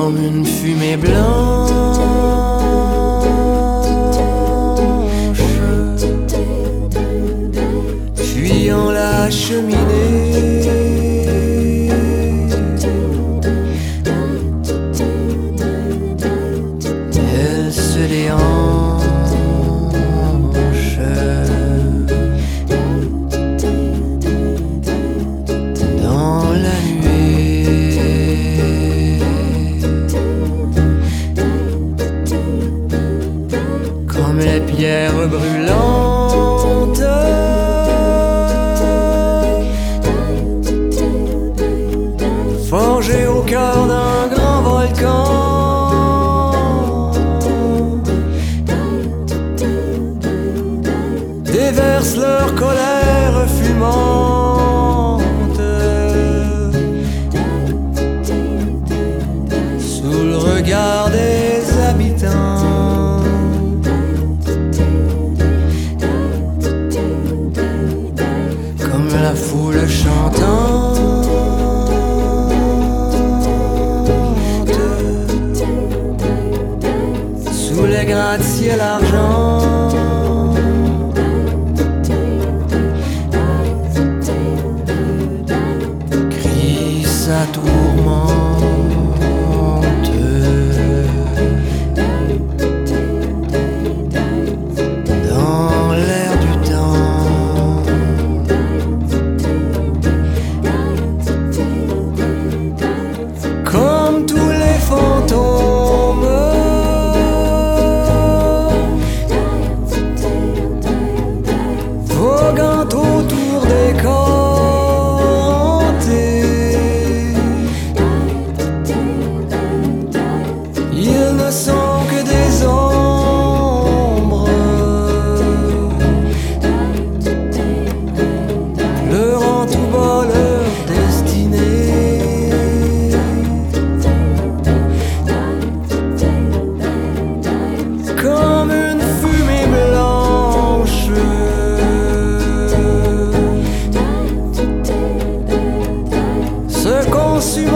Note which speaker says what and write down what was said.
Speaker 1: comme une fumée blanche, fuyant la cheminée. Elle se déhanche dans la nuée, comme les pierres brûlantes forgées au cœur d'un grand volcan, déversent leur colère fumante sous le regard des habitants. Comme la foule chantante sous les gratte-ciel argent, crie sa tourmente dans l'air du temps. Comme tous les fantômes voguant autour des corps hantés, ils ne sont que des ombres pleurant tout bas leur destinée. Comme une fumée blanche se consume